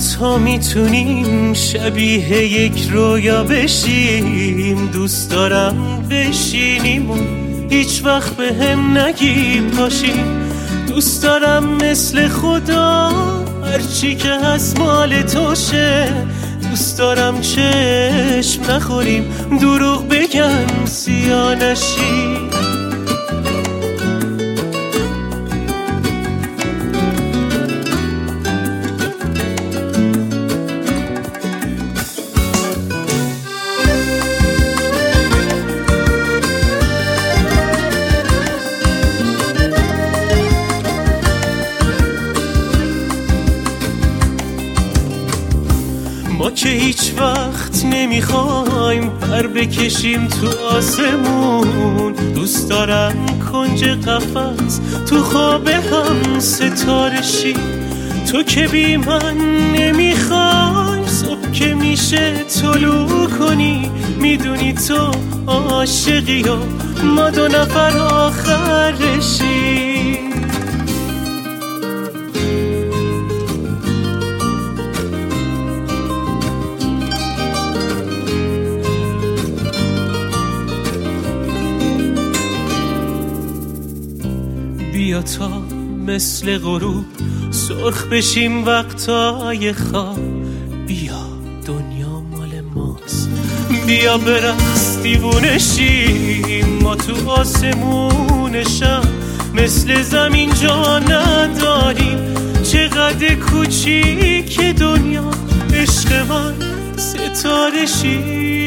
تا میتونیم شبیه یک رویا بشیم. دوست دارم بشینیم و هیچ وقت به هم نگی پاشیم. دوست دارم مثل خدا هرچی که هست مال توشه. دوست دارم چشم نخوریم دروغ بگن سیاه نشی. ما که هیچ وقت نمیخوایم پر بکشیم تو آسمون. دوست دارم کنج قفس تو خواب هم ستاره شی. تو که بی من نمیخوای صبح که میشه طلوع کنی. میدونی تو عاشقی و ما دو نفر آخرشی. بیا تا مثل غروب سرخ بشیم وقتای خواب. بیا دنیا مال ماست، بیا برقص دیوونه شیم. ما تو آسمونشم مثل زمین جا نداریم. چقدر کوچیک دنیا عشق من ستاره شیم.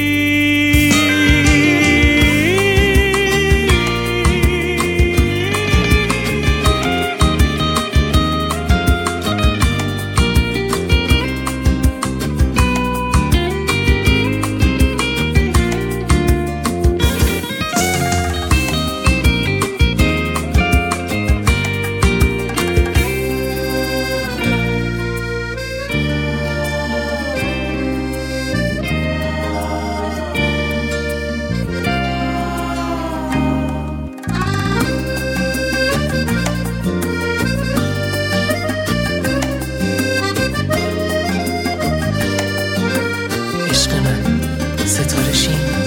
ستاره شیم.